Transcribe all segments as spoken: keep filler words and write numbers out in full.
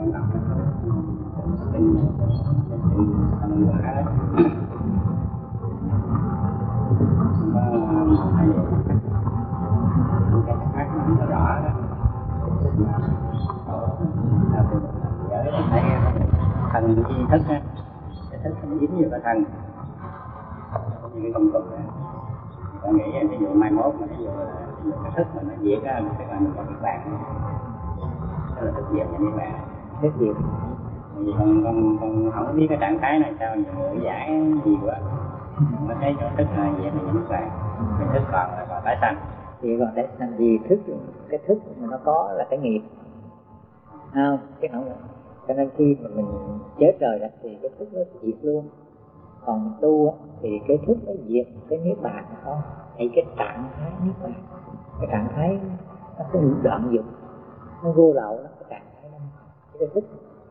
con đọc tin tâm quả đó có hay cái thắc mắc nó rõ đó giới thấy thần chi thức á, cái thức nó dính vô cái thân như cái công tục á. Con nghĩ ví dụ mai mốt mà ví dụ là ví dụ cái thức mà nó diệt á, tức là mình có biết bạn đó là thức diệt nha các bạn, thức diệt. Vì con con con không biết cái trạng thái này sao nhiều người giải gì quá, nó thấy cái thức là diệt là những bạn, cái thức còn là còn tái sanh. Thì còn tái sanh vì thức, cái thức mà nó có là cái nghiệp, không chứ không. Cho nên khi mà mình chết rồi đó, thì cái thức nó diệt luôn. Còn mình tu á, thì cái thức nó diệt cái niết bàn không, hay cái trạng thái niết bàn, cái trạng thái nó có đoạn dục, nó vô lậu đó, cái trạng thái đó, cái thức.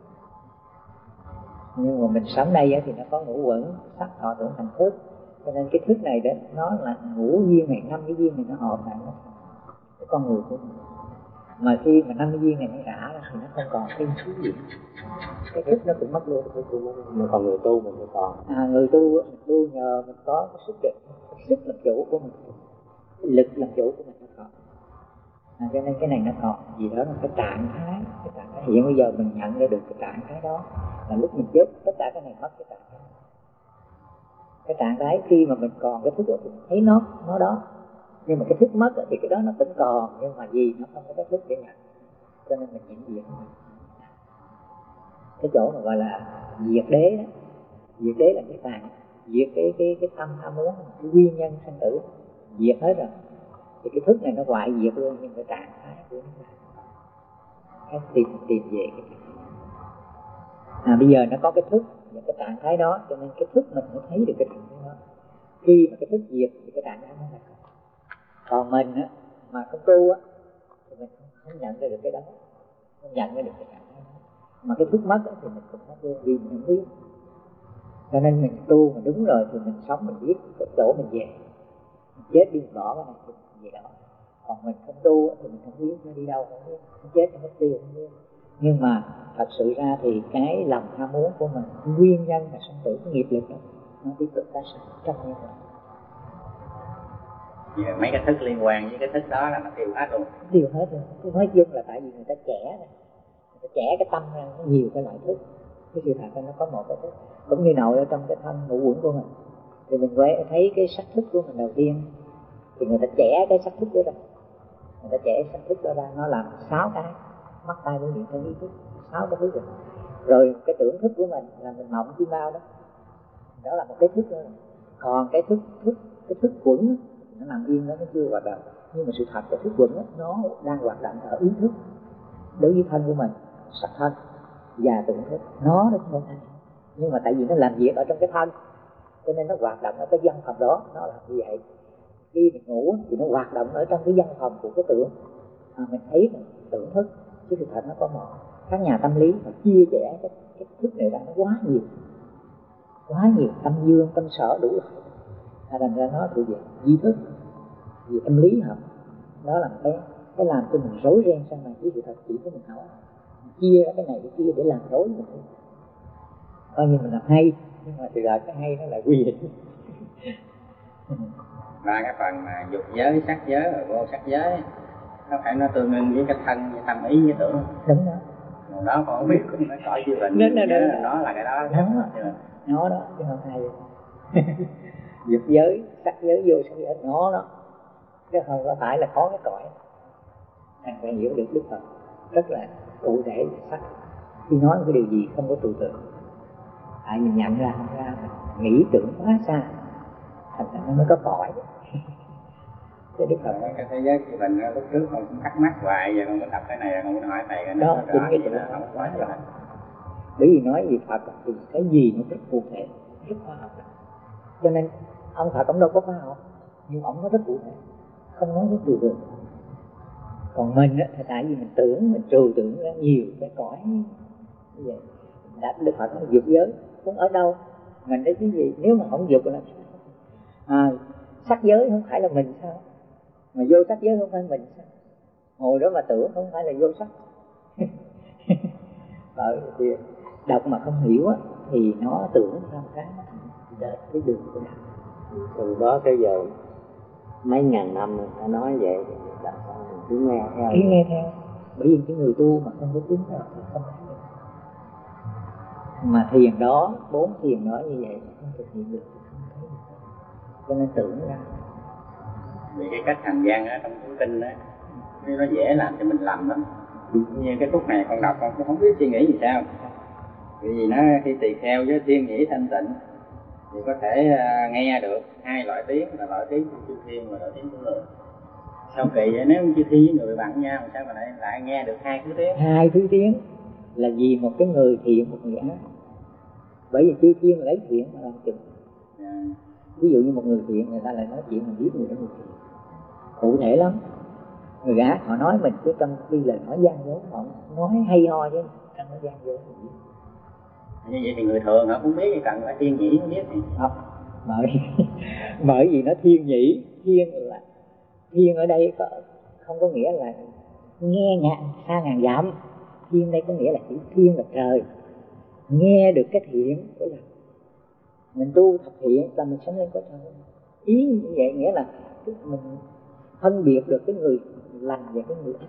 Nhưng mà mình sống đây á, thì nó có ngũ quẩn, sắc thọ tưởng hành thức, cho nên cái thức này đó nó là ngũ duyên này, năm cái duyên này nó hợp lại nó cái con người của mình. Mà khi mà năm cái duyên này nó rã ra thì nó không còn cái thứ gì, cái thức nó cũng mất luôn. Mà còn người tu mình cũng còn. À, người tu mình tu nhờ mình có cái sức lực, sức làm chủ của mình, cái lực làm chủ của mình nó còn. À, cho nên cái này nó còn gì đó là cái trạng thái, cái trạng thái hiện bây giờ mình nhận ra được cái trạng thái đó là lúc mình chết tất cả cái này mất cái trạng thái. Cái trạng thái khi mà mình còn cái thức đó thì mình thấy nó nó đó, nhưng mà cái thức mất thì cái đó nó vẫn còn, nhưng mà gì nó không có cái thức để nhận, cho nên mình nhịn diệt. Cái chỗ mà gọi là diệt đế đó, diệt đế là cái tàn, diệt cái cái cái tâm tham muốn, cái nguyên nhân sanh tử, diệt hết rồi. Thì cái thức này nó hoại diệt luôn, nhưng cái trạng thái của nó là cái tìm tìm về cái trạng thái. À, bây giờ nó có cái thức và cái trạng thái đó, cho nên cái thức mình mới thấy được cái trạng thái đó. Khi mà cái thức diệt thì cái trạng thái nó là không. Còn mình á mà không tu á thì mình không nhận ra được cái đó, không nhận ra được cái trạng thái đó. Mà cái thức mất á thì mình cũng mất luôn, vì mình không biết. Cho nên mình tu mà đúng rồi thì mình sống mình biết cái chỗ mình về, mình chết đi bỏ cái này thì mình về đó. Còn mình không tu á thì mình không biết nó đi đâu, không biết nó chết nó mất tiêu không biết. Nhưng mà thật sự ra thì cái lòng tham muốn của mình, nguyên nhân là sanh tử, cái nghiệp lực đó, nó tiếp tục tái sanh trong nhân loại. Vì mấy cái thức liên quan với cái thức đó là nó tiêu hết luôn. Tiêu hết luôn. Tôi nói chung là tại vì người ta trẻ này, người ta trẻ cái tâm ra nó nhiều cái loại thức. Cái sự thật là nó có một cái thức. Cũng như nội ở trong cái thân ngũ uẩn của mình, thì mình quay thấy cái sắc thức của mình đầu tiên, thì người ta trẻ cái sắc thức đó ra, người ta trẻ sắc thức đó ra, nó làm sáu cái mắt tai mũi miệng thân ý thức, sáu cái thức rồi. Rồi cái tưởng thức của mình là mình mộng chim bao đó, đó là một cái thức nữa. Còn cái thức thức cái thức quẩn nó nằm yên đó, nó chưa hoạt động. Nhưng mà sự thật cái thức quẩn nó đang hoạt động ở ý thức đối với thân của mình, sắc thân và tưởng thức, nó nó không thay. Nhưng mà tại vì nó làm việc ở trong cái thân, cho nên nó hoạt động ở cái văn phòng đó, nó làm như vậy. Khi mình ngủ thì nó hoạt động ở trong cái văn phòng của cái tưởng, à, mình thấy mình tưởng thức, chứ sự thật nó có một. Các nhà tâm lý họ chia sẻ cái, cái thức này ra nó quá nhiều, quá nhiều, tâm dương, tâm sở đủ loại. À, thành ra nó thuộc về di thức, về tâm lý học. Đó là cái cái làm cho mình rối ren sau này, với sự thật chỉ của mình hỏi, mình chia ra cái này cái kia để làm rối mình thôi. Coi như mình làm hay, nhưng mà thì là cái hay nó lại quy định. Ba cái phần mà dục giới, sắc giới và vô sắc giới, nó phải nó tương ứng với cái thân, với tâm ý, với tưởng. Đúng đó. Còn đó con không biết, cũng phải coi chư bệnh, nó, nó, nó, nó là cái đó. Nó, nó, nó đó, chứ không hay. Dục giới, sắc giới, vô sắc giới, nó đó. Chứ không có phải là có cái cõi. Anh phải hiểu được Đức Phật rất là cụ thể sắc. Khi nói cái điều gì không có trừu tượng, tại mình nhận ra không ra, mình nghĩ tưởng quá xa, thành ra nó mới có cõi. Cái Đức Phật cái thế giới chư bệnh lúc trước con cũng thắc mắc hoài, giờ con có đọc cái này con muốn hỏi thầy cái đó, nó chính cái gì là không có gì. Bởi vì nói gì Phật thì cái gì nó rất cụ thể, rất khoa học. Cho nên ông Phật ông đâu có khoa học, nhưng ông nói rất cụ thể, không nói rất trừu tượng. Còn mình á, thì tại vì mình tưởng, mình trừu tượng ra nhiều cái cõi như vậy. Đã Đức Phật nói dục giới, không ở đâu mình đấy cái gì, nếu mà không dục là sao? À, sắc giới không phải là mình sao? Mà vô sắc giới không phải mình sao? Ngồi đó mà tưởng không phải là vô sắc. Bởi vì đọc mà không hiểu á thì nó tưởng ra một cái để cái đường của đạo. Từ đó tới giờ mấy ngàn năm người ta nói vậy là mình cứ nghe theo. Cứ nghe theo. Bởi vì cái người tu mà không có chứng rồi thì không thấy được. Mà thiền đó, bốn thiền đó như vậy không thực hiện được, không thấy được. Cho nên tưởng ra. Vì cái cách hành văn ở trong cuốn kinh đó, nó dễ làm cho mình lầm lắm. Như cái khúc này con đọc con cũng không biết suy nghĩ gì sao. Vì nó khi tỳ kheo với thiên nhĩ thanh tịnh thì có thể uh, nghe được hai loại tiếng, là loại tiếng của chư thiên và loại tiếng của người. Sao kỳ vậy, nếu chư thiên với người bằng nhau sao mà lại lại nghe được hai thứ tiếng? Hai thứ tiếng là vì một cái người thiện, một người ác. Bởi vì chư thiên lấy thiện mà làm chừng. À. Ví dụ như một người thiện người ta lại nói chuyện mình biết người đó người thiện. Cụ thể lắm. Người ác họ nói mình chứ trong khi lời nói gian dối, họ nói hay ho chứ trong nó gian dối. Như vậy thì người thường họ cũng biết, cần phải thiên nhĩ mới biết thì không. Bởi, bởi vì nó thiên nhĩ, thiên là thiên ở đây có, không có nghĩa là nghe ngàn xa ngàn dặm. Thiên đây có nghĩa là chữ thiên là trời, nghe được cái thiện của lành. Mình tu thập thiện là mình sống lên có trời. Ý như vậy nghĩa là mình phân biệt được cái người lành và cái người ác.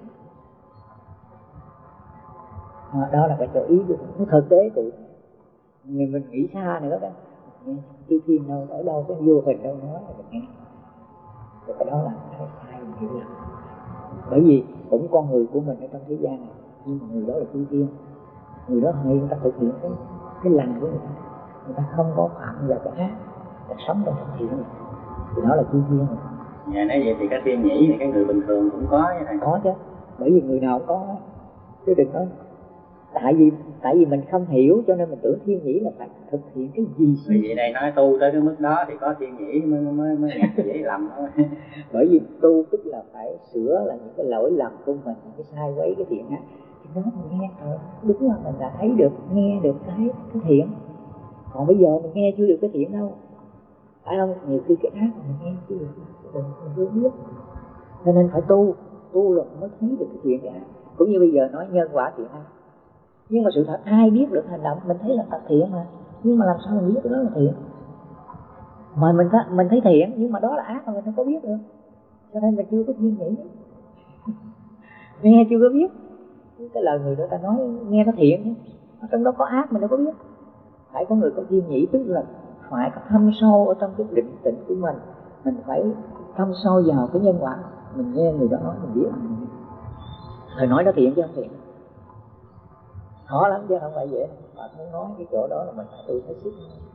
À, đó là cái chỗ ý của nó thực tế cụ. Mình mình nghĩ xa nữa đó, nghe chư thiên đâu ở đâu cái vô hình đâu nói là mình nghe. Thì cái đó là cái sai mình hiểu lầm. Bởi vì cũng con người của mình ở trong thế gian này, nhưng mà người đó là chư thiên. Người đó hay người ta thực hiện cái cái lành của người ta, người ta không có phạm vào cái ác, người ta sống trong thực thiện, thì đó là chư thiên rồi. Dạ, nói vậy thì cái thiên nhĩ thì cái người bình thường cũng có vậy này. Có chứ, bởi vì người nào cũng có, chứ đừng nói tại vì tại vì mình không hiểu cho nên mình tưởng thiên nhĩ là phải thực hiện cái gì. Vì vậy đây nói tu tới cái mức đó thì có thiên nhĩ mới mới mới dễ lầm thôi. Bởi vì tu tức là phải sửa là những cái lỗi lầm của mình, những cái sai quấy, cái thiện ác. Thì nó mình nghe rồi, đúng là mình đã thấy được, nghe được cái cái thiện. Còn bây giờ mình nghe chưa được cái thiện đâu, phải không? Nhiều khi cái ác mình nghe chưa được, mình chưa biết. Cho nên phải tu, tu rồi mới thấy được cái thiện cái ác. Cũng như bây giờ nói nhân quả thiện ác, nhưng mà sự thật ai biết được hành động mình thấy là thật thiện mà, nhưng mà làm sao mình biết đó là thiện? Mà mình thấy, mình thấy thiện nhưng mà đó là ác mà mình không có biết được, cho nên mình chưa có thiên nhĩ. Nghe chưa có biết cái lời người đó ta nói nghe nó thiện chứ trong đó có ác mình đâu có biết. Phải có người có thiên nhĩ, tức là phải có thâm sâu ở trong cái định tĩnh của mình, mình phải thâm sâu vào cái nhân quả. Mình nghe người đó nói mình biết, thời nói nó thiện chứ không thiện. Khó lắm chứ không phải dễ. Bạn muốn nói cái chỗ đó là mình phải tu hết sức,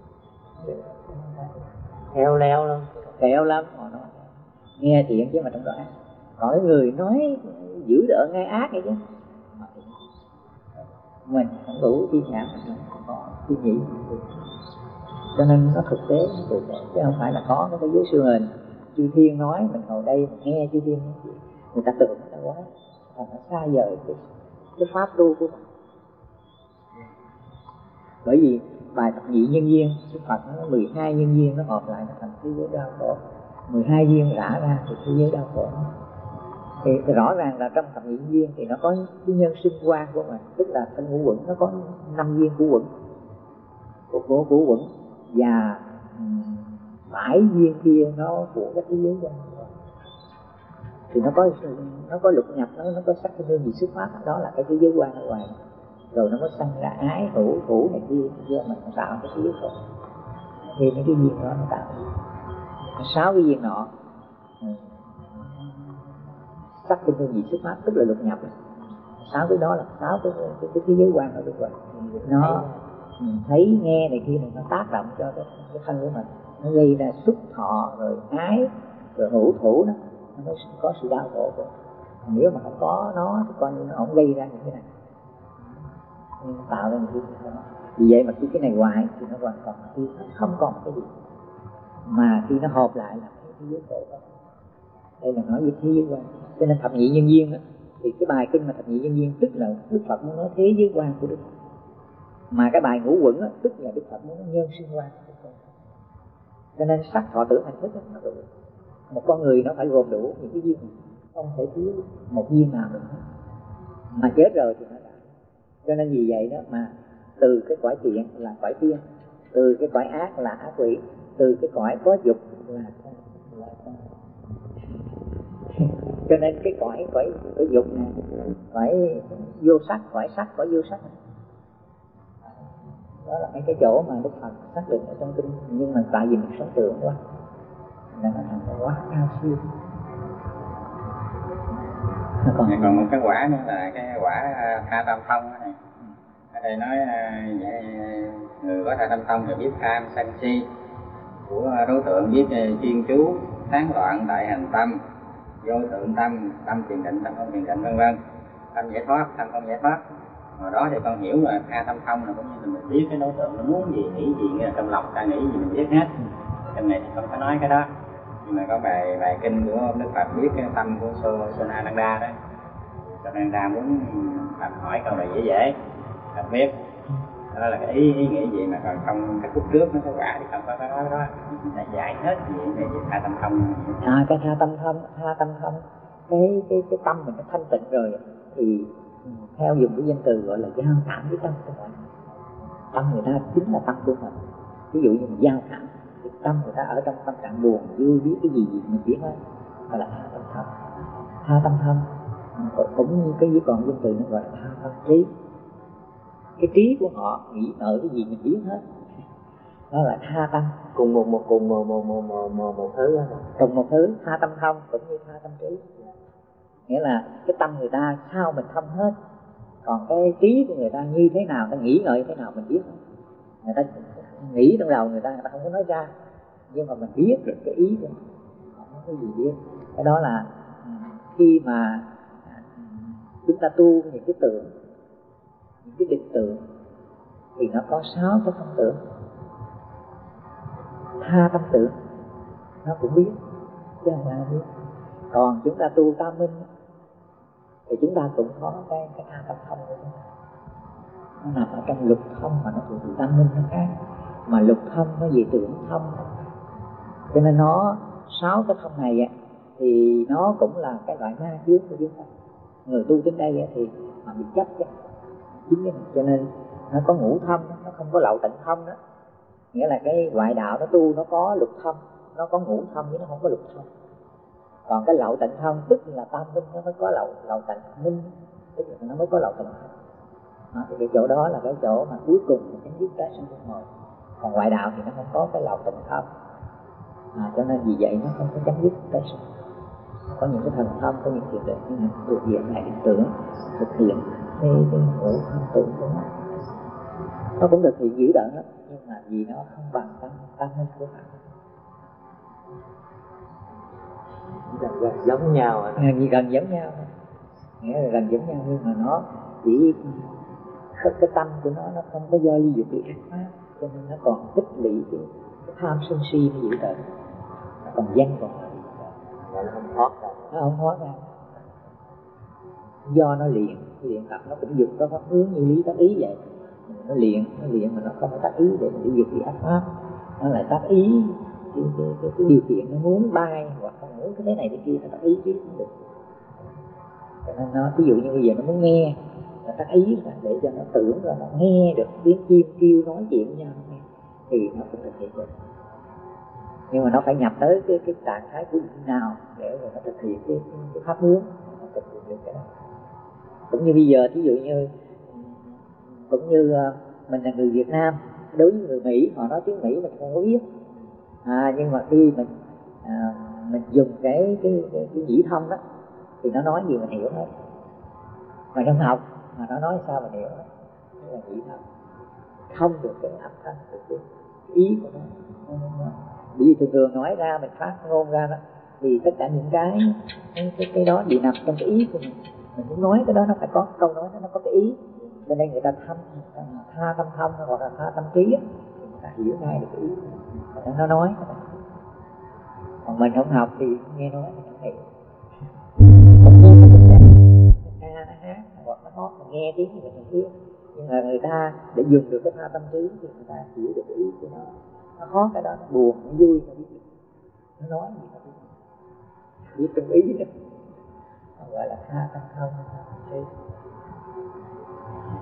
Theo leo luôn, khéo lắm. Họ nói nghe thiện chứ mà trong đó ác. Còn cái người nói giữ đỡ nghe ác vậy chứ mình không đủ thiên nhãn, mình không có thiên nhĩ. Cho nên nó thực tế, nó thực tế chứ không phải là có cái giới siêu hình. Chư thiên nói mình ngồi đây mình nghe chư thiên nói, người ta tưởng nó quá, thành nó xa vời cái, cái pháp tu của mình. Bởi vì bài thập nhị nhân duyên, Đức Phật nó mười hai nhân duyên nó hợp lại nó thành thế giới đau khổ. Mười hai duyên rã ra thì thế giới đau khổ. Thì rõ ràng là trong thập nhị nhân duyên thì nó có cái nhân sinh quan của mình, tức là trong ngũ uẩn nó có năm duyên của uẩn, của của của uẩn và bảy duyên kia nó của cái thế giới quan. Thì nó có nó có lục nhập, nó nó có sắc thanh hương vị xuất phát, đó là cái thế giới quan ở ngoài. Rồi nó mới sanh ra ái hữu thủ này kia, do mình tạo cái thế giới khổ. Thì mấy cái duyên đó nó tạo sáu cái duyên nọ. Sắc thanh hương vị xuất phát tức là lục nhập. Sáu cái đó là sáu cái cái, cái thế giới quan ở bên ngoài. Nó thấy nghe này kia này nó tác động cho cái, cái thân của mình, nó gây ra xúc thọ rồi ái rồi hữu thủ đó, nó mới có sự đau khổ của. Nếu mà không có nó thì coi như nó không gây ra những cái này, nên tạo ra những cái gì đó. Vì vậy mà khi cái này hoài thì nó hoàn toàn khi không còn cái gì, mà khi nó hợp lại là cái thế giới khổ đó. Đây là nói về thế giới quan. Cho nên thập nhị nhân duyên đó, thì cái bài kinh mà thập nhị nhân duyên tức là Đức Phật muốn nói thế giới quan của Đức Phật. Mà cái bài ngũ uẩn đó, tức là Đức Phật muốn nói nhân sinh quan của Đức Phật. Cho nên sắc thọ tưởng hành thức đó, nó đủ. Một con người nó phải gồm đủ những cái duyên này, không thể thiếu một duyên nào được hết. Mà chết rồi thì nó đã Cho nên vì vậy đó mà từ cái cõi thiện là cõi thiên, từ cái cõi ác là ác quỷ, từ cái cõi có dục là là cho nên cái cõi cõi cõi dục này, cõi vô sắc, cõi sắc, cõi vô sắc, đó là mấy cái chỗ mà Đức Phật xác định ở trong kinh. Nhưng mà tại vì mình sống tưởng quá nên nó thành quá cao siêu. Còn, còn một cái quả nữa là cái quả tha tam thông này. Ở đây nói vậy, người có tha tam thông thì biết tham sân si của đối tượng, biết chuyên chú tán loạn đại hành tâm, vô tượng tâm, tâm thiền định, tâm không thiền định, vân vân, tâm giải thoát, tâm không giải thoát. Hồi đó thì con hiểu là tha tam thông là cũng như là mình biết cái đối tượng nó muốn gì, nghĩ gì, nghĩa là trong lòng ta nghĩ gì mình biết hết. Trong này thì không có nói cái đó, nhưng mà có bài bài kinh của Đức Phật biết cái tâm của Sonananda đó. Sonananda muốn Phật hỏi câu này dễ dễ Phật biết, đó là cái ý, ý nghĩa gì, mà còn không cái phút trước nó có quả thì không có cái đó đó. Đã giải hết gì về tha tâm thông. À, cái tha tâm thông, tha tâm thông, cái cái cái tâm mình nó thanh tịnh rồi thì theo dùng cái danh từ gọi là giao cảm với tâm của mình. Tâm người ta chính là tâm của mình. Ví dụ như mình giao cảm thì tâm người ta ở trong tâm trạng buồn vui, biết cái gì gì mình biết hết, gọi là tha tâm thông. Tha tâm thông cũng như cái gì còn danh từ nó gọi là tha tâm trí. Cái trí của họ nghĩ ở cái gì mình biết hết, đó là tha tâm. Cùng một một cùng một một một một một, một thứ đó. Cùng một thứ, tha tâm thông cũng như tha tâm trí. Nghĩa là cái tâm người ta sao mình thông hết, còn cái trí của người ta như thế nào, ta nghĩ ngợi thế nào mình biết. Người ta nghĩ trong đầu người ta, người ta không có nói ra, nhưng mà mình biết được cái ý của mình, không có cái gì biết. Cái đó là khi mà chúng ta tu những cái tưởng, những cái định tưởng thì nó có sáu cái tâm tưởng. Tha tâm tưởng nó cũng biết chứ không ai biết. Còn chúng ta tu tam minh thì chúng ta cũng có cái cái tha tâm thông của chúng ta. Nó nằm ở trong lục thông mà nó thuộc về tam minh nó khác, mà lục thông nó về tưởng thông, cho nên nó sáu cái thông này á, thì nó cũng là cái loại ma chướng của chúng ta. Người tu đến đây á, thì mà bị chấp chứ chính cái này, cho nên nó có ngũ thông, nó không có lậu tận thông đó. Nghĩa là cái ngoại đạo nó tu nó có lục thông, nó có ngũ thông chứ nó không có lục thông. Còn cái lậu tận thông tức là tam minh nó mới có lậu lậu tận minh, tức là nó mới có lậu tận thông. Đó, thì cái chỗ đó là cái chỗ mà cuối cùng là chấm dứt cái sanh luân hồi. Còn ngoại đạo thì nó không có cái lậu tận thông, à, cho nên vì vậy nó không có chấm dứt cái sanh. Có những cái thần thông, có những thiền định, nhưng mà thuộc diện này định tưởng thực hiện cái cái ngũ thông tưởng của nó, nó cũng thực hiện dữ đợn lắm, nhưng mà vì nó không bằng tâm tâm minh của Phật. Gần, gần giống nhau à. Gần, gần giống nhau, nghĩa là gần giống nhau, nhưng mà nó chỉ cái tâm của nó nó không có do ly dục bị ác pháp, cho nên nó còn tích lũy cái, cái tham sân si nó dữ tợn, nó còn danh còn lại, nó không thoát ra, nó không thoát ra. Do nó luyện, luyện tập nó cũng dùng có pháp hướng như lý tác ý vậy. Nó luyện, nó luyện mà nó không có tác ý để mà đi dục bị ác pháp, nó lại tác ý cái, cái, cái, cái điều kiện nó muốn bay hoặc không muốn cái thế này thế kia, nó tác ý chứ không được. Cho nên nó ví dụ như bây giờ nó muốn nghe, nó tác ý là để cho nó tưởng ra nó nghe được tiếng chim kêu nói chuyện với nhau thì nó cũng thực hiện được. Nhưng mà nó phải nhập tới cái cái trạng thái của định nào để mà nó thực hiện cái, cái, cái pháp hướng, nó thực hiện được cái đó. Cũng như bây giờ ví dụ như cũng như mình là người Việt Nam, đối với người Mỹ họ nói tiếng Mỹ mình không có biết, à, nhưng mà khi mình à, mình dùng cái cái cái, cái nhĩ thông đó thì nó nói gì mình hiểu hết. Mà trong học mà nó nói sao mình hiểu hết, đó là nhĩ thông, thông được cái âm thanh, được cái ý của nó. Vì thường thường nói ra mình phát ngôn ra đó thì tất cả những cái cái cái, cái đó đều nằm trong cái ý của mình. Mình muốn nói cái đó nó phải có câu nói đó, nó có cái ý, cho nên người ta thăm tha tâm thông hoặc là tha tâm trí, người ta hiểu ngay được cái ý của nó nói. Còn mình không học thì nghe nói thì không hiểu. Không nghe nó tình trạng ca nó hát hoặc nó hót mình nghe tiếng thì mình không biết, nhưng mà người ta để dùng được cái tha tâm trí thì người ta hiểu được cái ý của nó. Nó hót cái đó, nó buồn, nó vui, nó biết, nó nói gì nó biết, biết trong ý đó, nó gọi là tha tâm thông.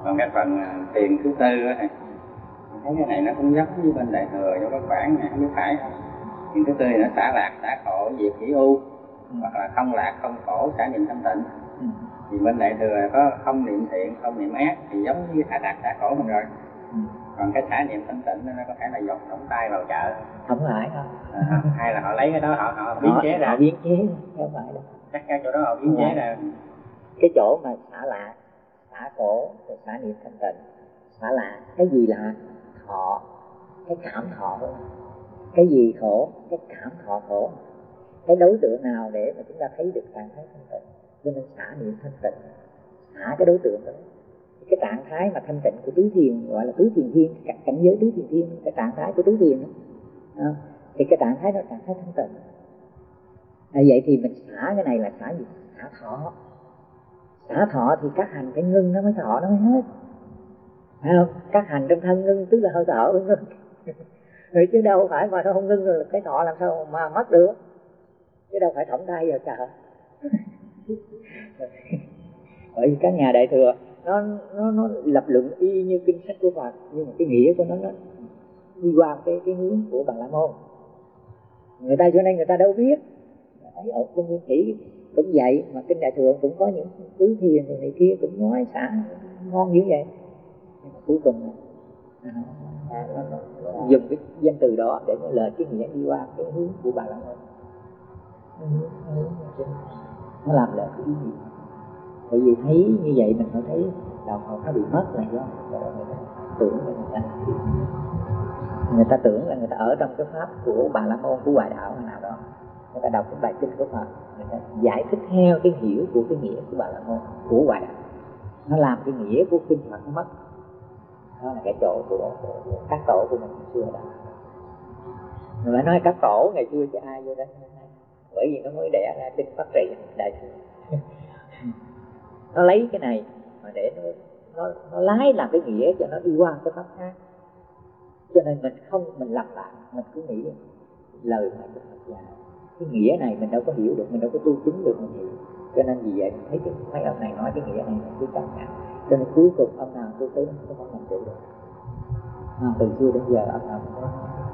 Còn cái phần thiền thứ tư á thầy, thấy cái này nó cũng giống như bên đại thừa trong các bản này, không biết phải không? Thiền thứ tư thì nó xả lạc, xả khổ, diệt hỷ u, ừ. hoặc là không lạc, không khổ, xả niệm thanh tịnh. Ừ. Thì bên đại thừa có không niệm thiện, không niệm ác thì giống như xả lạc, xả khổ mình rồi. Ừ. Còn cái xả niệm thanh tịnh nó có thể là dọc đóng tay vào chợ, không phải không? À, hay là họ lấy cái đó họ họ biến họ, chế ra, họ biến chế không phải đâu. Chắc cái chỗ đó họ biến chế ra. Cái chỗ mà xả lạc, xả khổ, rồi xả niệm thanh tịnh. Xả lạc, cái gì là thọ, cái cảm thọ, cái gì khổ, cái cảm thọ khổ. Cái đối tượng nào để mà chúng ta thấy được trạng thái thanh tịnh, cho nên xả niệm thanh tịnh, xả cái đối tượng đó. Cái trạng thái mà thanh tịnh của tứ thiền gọi là tứ thiền thiên, cảnh giới tứ thiền thiên, cái trạng thái của tứ thiền đó. À, thì cái trạng thái đó là trạng thái thanh tịnh. À, vậy thì mình xả cái này là xả gì? Xả thọ. Xả thọ thì các hành phải ngưng nó mới thọ nó mới hết. Phải không? Các hành trong thân ngưng tức là hơi thở mới ngưng. Rồi chứ đâu phải mà nó không ngưng rồi cái thọ làm sao mà mất được. Chứ đâu phải thõng tay vào chờ. Bởi vì các nhà đại thừa nó nó nó lập luận y như kinh sách của Phật, nhưng mà cái nghĩa của nó nó đi qua cái cái hướng của Bà La Môn. Người ta cho nên người ta đâu biết. Ấy ở trong Nguyên Thủy cũng vậy, mà kinh đại thừa cũng có những tứ thiền rồi này kia cũng nói xả ngon như vậy. Nhưng mà cuối cùng à, à, nó, nó, nó dùng cái danh từ đó để nói lời cái nghĩa đi qua cái hướng của Bà La Môn. Nó làm lại cái ý gì? Bởi vì thấy như vậy mình phải thấy đạo Phật nó bị mất là do người ta tưởng là người ta người ta tưởng là người ta ở trong cái pháp của Bà La Môn, của Hoài Đạo hay nào đó, người ta đọc cái bài kinh của Phật, người ta giải thích theo cái hiểu của cái nghĩa của Bà La Môn, của Hoài Đạo, nó làm cái nghĩa của kinh Phật nó mất. Đó là cái chỗ của, của, của các tổ của mình xưa đó. Người ta nói các tổ ngày xưa chứ ai vô đó, bởi vì nó mới đẻ ra kinh Pháp Trị đại thừa. Nó lấy cái này mà để nó, nó, nó lái làm cái nghĩa cho nó đi qua cái pháp khác. Cho nên mình không, mình lặp lại, mình cứ nghĩ lời này của Phật dạy, cái nghĩa này mình đâu có hiểu được, mình đâu có tu chứng được mình hiểu. Cho nên vì vậy mình thấy cái, mấy ông này nói cái nghĩa này là cứ cảm nhận. Cho nên cuối cùng ông nào tu tới nó không làm chủ được. À, từ xưa đến giờ ông nào cũng có.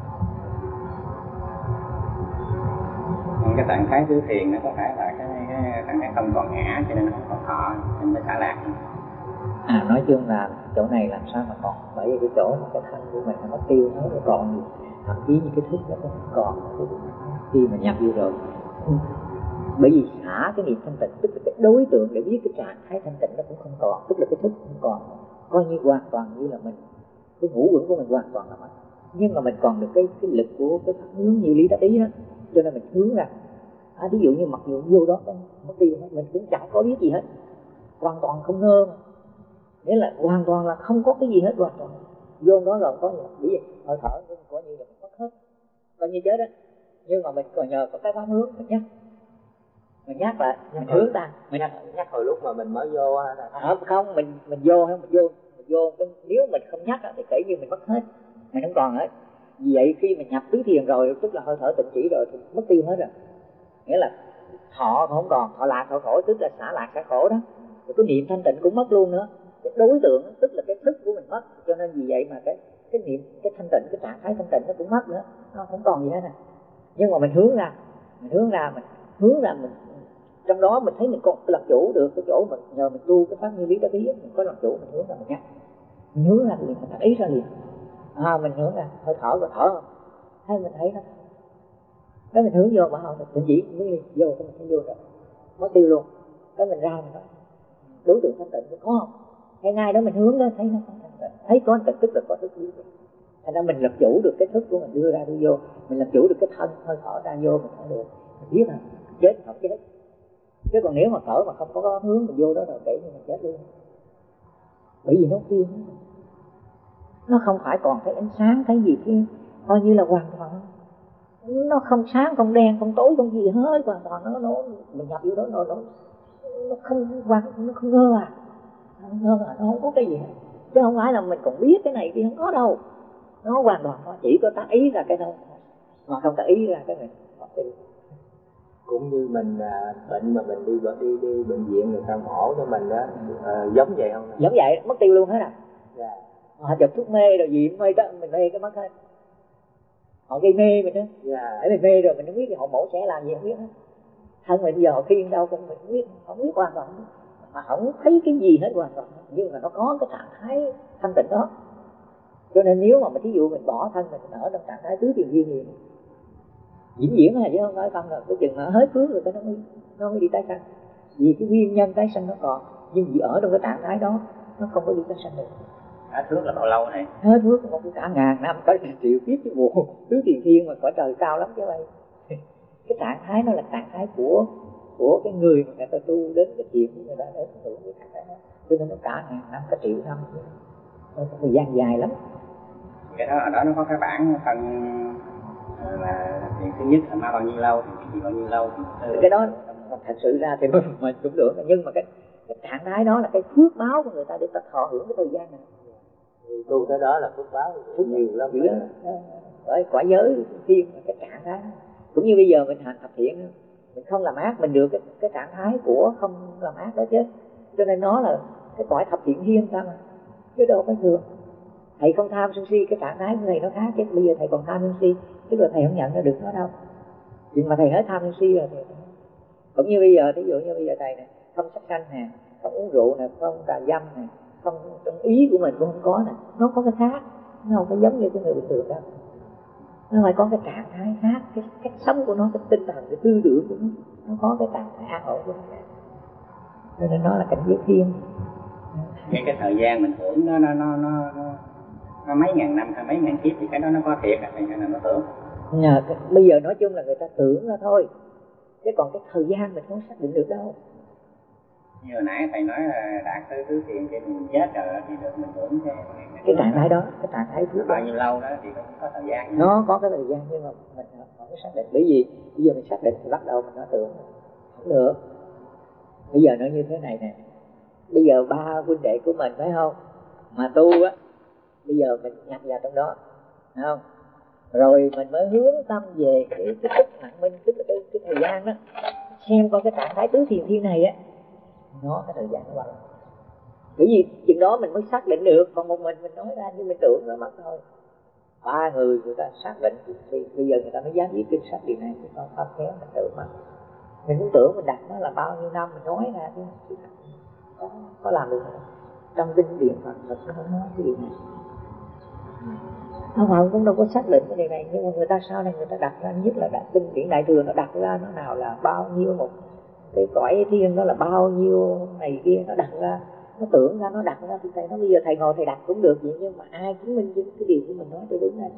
Cái trạng thái tứ thiền nó có phải là cái, cái trạng thái không còn ngã cho nên không còn thọ nên mới xả lạc. À, nói chung là chỗ này làm sao mà còn, bởi vì cái chỗ mà cái thân của mình nó tiêu hết rồi còn gì, thậm chí như cái thức nó cũng còn khi mà nhập vô rồi. Bởi vì xả cái niệm thanh tịnh tức là cái đối tượng để biết cái trạng thái thanh tịnh nó cũng không còn, tức là cái thức không còn, coi như hoàn toàn như là mình, cái ngũ uẩn của mình hoàn toàn là mất. Nhưng mà mình còn được cái cái lực của cái pháp hướng như lý đắc ý đó, cho nên mình hướng ra. À, ví dụ như mặc dù vô đó mất tiêu hết, mình cũng chẳng có biết gì hết, hoàn toàn không ngơ mà. Nghĩa là hoàn toàn là không có cái gì hết, hoàn toàn vô đó rồi có gì, bởi vì hơi thở cũng coi như là mình mất hết, coi như chết đó. Nhưng mà mình còn nhờ có cái pháp hướng mình nhắc, mình nhắc lại, mình hướng ta, mình nhắc, nhắc hồi lúc mà mình mới vô á. À, không, mình mình vô hay mình vô, mình vô cái, nếu mình không nhắc thì kể như mình mất hết, mình không còn hết. Vì vậy khi mình nhập tứ thiền rồi, tức là hơi thở tịnh chỉ rồi thì mất tiêu hết rồi. Nghĩa là thọ không còn, thọ lạc thọ khổ tức là xả lạc xả khổ đó. Rồi cái niệm thanh tịnh cũng mất luôn nữa. Cái đối tượng tức là cái thức của mình mất, cho nên vì vậy mà cái cái niệm cái thanh tịnh, cái trạng thái thanh tịnh nó cũng mất nữa, nó không còn gì hết nè. Nhưng mà mình hướng ra, mình hướng ra, mình hướng ra mình trong đó mình thấy mình còn làm chủ được cái chỗ mình, nhờ mình tu cái pháp như lý đắc ý mình có làm chủ, mình hướng ra mình nhắc, mình hướng ra liền, mình đặt ý ra liền. À, mình hướng ra hơi thở và thở không, hay mình thấy nó, cái mình hướng vô mà không tịnh chỉ mới đi vô, cái mình thấy vô rồi mất tiêu luôn. Cái mình ra mình nói đối tượng thanh tịnh có không, ngay ngay đó mình hướng đó thấy nó không thanh tịnh, thấy có thanh tịnh tức là có thức gì. Thành ra mình làm chủ được cái thức của mình đưa ra đưa vô, mình làm chủ được cái thân hơi thở ra vô mình thấy được, mình biết là chết không chết. Chứ còn nếu mà thở mà không có, có hướng mình vô đó rồi kể như mình chết luôn, bởi vì nó tiêu, nó không phải còn thấy ánh sáng thấy gì kia, coi như là hoàn toàn nó không sáng không đen không tối không gì hết, hoàn toàn nó nó mình nhập vô đó nó nó nó không hoàn nó không ngơ à, không ngơ à, nó không có cái gì hết. Chứ không phải là mình còn biết cái này thì không có đâu, nó hoàn toàn chỉ có tác ý ra cái đâu mà không tác ý ra cái này. Cũng như mình à, bệnh mà mình đi đi đi bệnh viện người ta mổ cho mình đó, à, giống vậy không? Giống vậy, mất tiêu luôn hết à. Dạ. Họ chụp thuốc mê rồi gì mê đó, mình mê cái mất hết. Họ gây mê mình đó. Dạ. Để mình mê rồi mình không biết họ mổ sẽ làm gì không biết hết. Thân mình bây giờ họ khiêng đâu cũng mình không biết, không biết hoàn toàn, mà không thấy cái gì hết hoàn toàn, nhưng mà nó có cái trạng thái thanh tịnh đó. Cho nên nếu mà mình thí dụ mình bỏ thân mình ở trong trạng thái tứ thiền viên liền, vĩnh viễn là chứ không phải không đâu, cái chừng mà hết phước rồi cái nó mới nó mới đi tái sanh. Vì cái nguyên nhân tái sanh nó còn, nhưng vì ở trong cái trạng thái đó nó không có đi tái sanh được. Hết phước là bao lâu này? Hết phước không cả ngàn năm, cả triệu kiếp chứ bộ tứ thiền thiên mà cõi trời cao lắm chứ vậy. Cái trạng thái nó là trạng thái của của cái người mà người ta tu đến cái chuyện của người ta để hưởng cái trạng thái đó, cho nên nó cả ngàn năm, cả triệu năm, nó có thời gian dài lắm. Cái đó ở đó nó có cái bảng phần là tiền thứ nhất là bao nhiêu lâu, thì gì bao nhiêu lâu, thì cái đó thật sự ra thì mình, mình cũng được, nhưng mà cái, cái trạng thái đó là cái phước báo của người ta để ta thọ hưởng cái thời gian này. Tu cái đó là phước báo phước nhiều lắm dữ lắm. Bởi quả giới thiên cái trạng thái đó. Cũng như bây giờ mình hành thập thiện, mình không làm ác, mình được cái, cái trạng thái của không làm ác đó chứ. Cho nên nó là cái cõi thập thiện thiên ta mà, chứ đâu phải thường. Thầy không tham sân si, cái trạng thái của thầy nó khác chứ. Bây giờ thầy còn tham sân si, tức là thầy không nhận ra được nó đâu. Nhưng mà thầy hết tham sân si rồi thì cũng như bây giờ, ví dụ như bây giờ thầy này không sát sanh nè, không uống rượu nè, không tà dâm nè, không trong ý của mình cũng không có nè, nó có cái khác, nó không có giống như cái người bình thường đâu. Nó phải có cái trạng thái khác, cái cách sống của nó, cái tinh thần, cái tư tưởng của nó, nó có cái trạng thái an ổn của nó. Cho nên nó là cảnh giới thiên. Cái cái thời gian mình hưởng nó nó nó nó nó, nó mấy ngàn năm hay mấy ngàn kiếp thì cái đó nó có thiệt à, hay là nó tưởng. Nhờ, bây giờ nói chung là người ta tưởng ra thôi, chứ còn cái thời gian mình không xác định được đâu. Như hồi nãy thầy nói là đạt tới tứ thiền thì mình chết rồi thì được mình hưởng cái cái trạng thái đó, cái trạng thái thứ bao nhiêu lâu đó thì nó cũng có thời gian. Nó có cái thời gian nhưng mà mình không có xác định, bởi vì bây giờ mình xác định thì bắt đầu mình nói tưởng không được. Bây giờ nó như thế này nè, bây giờ ba huynh đệ của mình phải không, mà tu á, bây giờ mình nhập vào trong đó, phải không? Rồi mình mới hướng tâm về cái cái tức nặng minh, tức là cái, cái thời gian đó, xem coi cái trạng thái tứ thiền thiên này á, nó cái thời gian nó bao lâu. Bởi vì chừng đó mình mới xác định được, còn một mình mình nói ra như mình tưởng nó mất thôi. Ba người người ta xác định thì bây giờ người ta mới dám viết kinh sách điều này, chứ không không khéo mình tưởng mà. Mình cũng tưởng mình đặt nó là bao nhiêu năm mình nói ra chứ có, có làm được không? Trong kinh điển Phật Phật nó không nói cái điều này. Ông Phật cũng đâu có xác định cái điều này, nhưng mà người ta sau này người ta đặt ra, nhất là đặt kinh điển Đại Thừa nó đặt ra nó nào là bao nhiêu một cái cõi thiên, đó là bao nhiêu này kia, nó đặt ra, nó tưởng ra, nó đặt ra thì thầy nói bây giờ thầy ngồi thầy đặt cũng được vậy, nhưng mà ai chứng minh chứ cái điều của mình nói cho đúng này.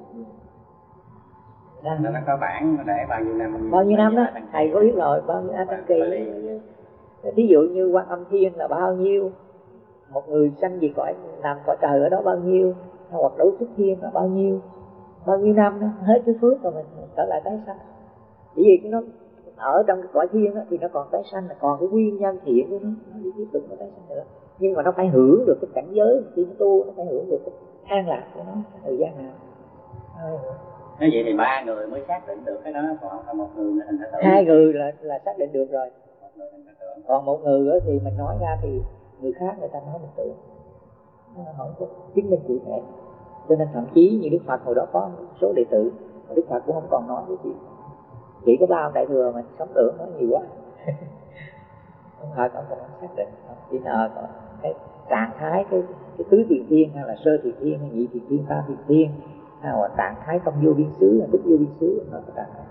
Nó có bản để bao nhiêu năm, bao nhiêu năm đó thầy có biết rồi, bao nhiêu A Tăng Kỳ. Ví dụ như Quan Âm Thiên là bao nhiêu, một người sanh gì cõi làm cõi trời ở đó bao nhiêu, hoặc Đấu Xuất Thiên là bao nhiêu, bao nhiêu năm đó hết cái phước rồi mình trở lại tái sanh. Bởi vì nó ở trong cái cõi thiên đó, thì nó còn tái sanh, là còn cái nguyên nhân thiện của nó, nó đi tiếp tục nó tái sanh nữa. Nhưng mà nó phải hưởng được cái cảnh giới khi nó tu, nó phải hưởng được cái an lạc của nó thời gian nào. Nếu vậy thì ba người mới xác định được cái đó, còn một người là thành tưởng. Hai người là là xác định được rồi. Còn một người thì mình nói ra thì người khác người ta nói mình tưởng, nó không có chứng minh cụ thể. Cho nên thậm chí như Đức Phật hồi đó có một số đệ tử, Đức Phật cũng không còn nói cái chuyện, chỉ có ba ông Đại Thừa mà sống tưởng nói nhiều quá. Ông Phật ông còn xác định, chỉ là cái trạng thái cái cái tứ thiền thiên hay là sơ thiền thiên hay nhị thiền thiên, tam thiền thiên, hay là trạng thái không vô biên xứ hay tức vô biên xứ, nó có trạng thái.